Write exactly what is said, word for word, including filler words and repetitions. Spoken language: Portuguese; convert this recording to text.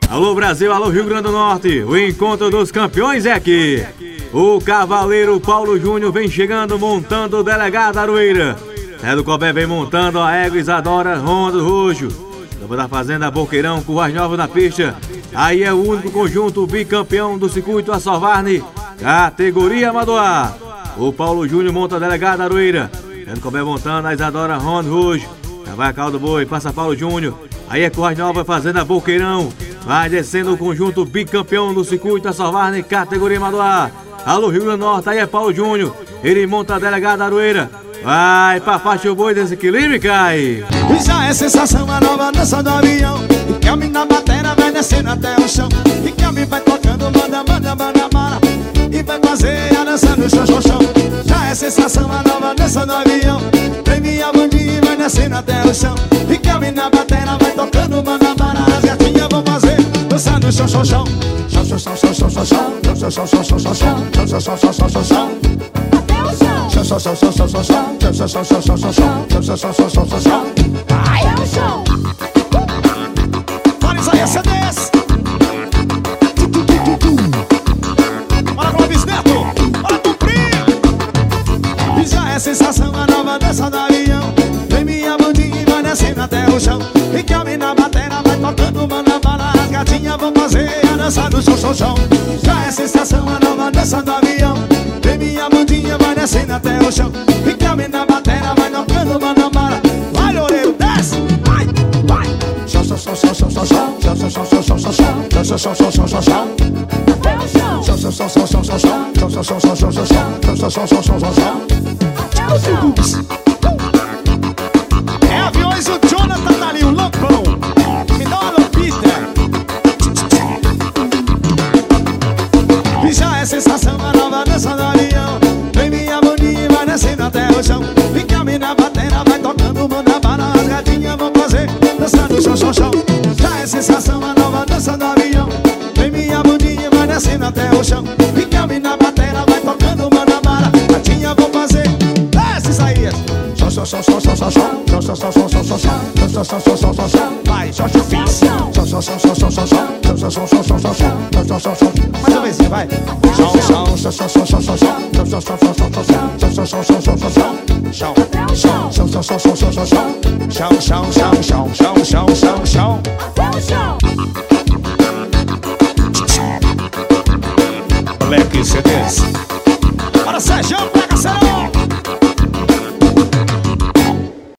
Alô Brasil, alô Rio Grande do Norte, o encontro dos campeões é aqui. O cavaleiro Paulo Júnior vem chegando montando o delegado Aroeira. Zé do Cobé vem montando a égua Isadora Ronda do Roxo. Estamos da Fazenda Boqueirão com Ruas Novas na pista. Aí é o único conjunto bicampeão do circuito Açovarne, categoria Amadoá. O Paulo Júnior monta a delegada Aroeira. Zé do Cobé montando a Isadora Ronda do Roxo. Já vai a Caldo Boi, passa Paulo Júnior. Aí é Ruas Novas, Fazenda Boqueirão. Vai descendo o conjunto bicampeão do circuito Açovarne, categoria Amadoá. Alô Rio Grande do Norte, aí é Paulo Júnior. Ele monta a delegada Aroeira. Vai pra faixa o boi, desequilíbrio e cai. E já é sensação a nova dança do avião. E que a mina batera vai descendo até o chão. E que a mina vai tocando, manda, manda, manda, manda. E vai fazer a dança no chão, chão, chão. Já é sensação a nova dança do avião. Treme a bandinha e vai descendo até o chão. E que a mina batera vai tocando, manda, manda. As gatinhas vão fazer dança no chão, chão, chão. Chão, chão, chão, chão, chão, chão, chão. Chão, chão, chão, chão, chão, chão. Chão, chão, chão, chão, chão, chão, chão. Chão, chão, chão, chão, chão, chão, chão. Chão, chão, chão, chão, chão, chão, chão. Chão, chão, chão, chão, chão, chão, chão. Vai! É o chão! Olha isso aí, C Ds! Bora, Clóvis Neto! Bora, Tumprinho! E já é sensação a nova dança do avião. Vem minha bandinha e vai descendo até o chão. E que a mina batera vai tocando, manda bala. As gatinhas vão fazer a dança do chão, chão, chão. Já é sensação a nova dança do avião. Vem minha bandinha, vai descendo até o chão. E que a mina batera vai tocando, manda bala. Vai, Loureiro, desce! Vai, vai! Chão, chão, chão, chão, chão, chão, chão. Chão, chão, chão, chão, chão, chão, chão. Chão, chão, chão, chão, chão, chão, chão. Até o chão! Chão, chão, chão, chão, chão, chão, chão. Chão, chão, chão, chão, chão, chão, chão. Chão, chão, chão, chão, chão, chão, chão. Até o chão! É aviões, o Jonathan tá ali, o loucão. Me dá uma lopita. E já é sensação a nova dança do avião. Vem minha bandinha e vai descendo até o chão. E que a mina batera vai tocando, manda bala. As gatinhas vão fazer dança no chão, chão, chão. Já é sensação a nova dança do avião. Vem minha bandinha e vai descendo até o chão. E que a mina batera vai tocando, manda bala. As gatinhas vão fazer. Desce, Isaías! Chão, chão, chão, chão, chão, chão, chão. Chão, chão, chão, chão, chão, chão, chão. Chão, chão, chão, chão, chão, chão, chão. Vai, Jorge Fix. Chão, chão, chão, chão, chão, chão, chão. Chão, chão, chão, chão, chão, chão, chão. Chão, chão, chão, chão. Mais uma vez, vai. Chão, chão, chão, chão, chão, chão, chão, chão. Chão, chão, chão, chão, chão, chão, chão. Chão, chão, chão, chão, chão, chão, chão. Chão, chão, chão, chão, chão, chão, chão, chão, chão. Chão, chão, chão, chão, chão, chão, chão, chão. Até o chão. Black C Ds. Bora, Sérgio, pega, Serão.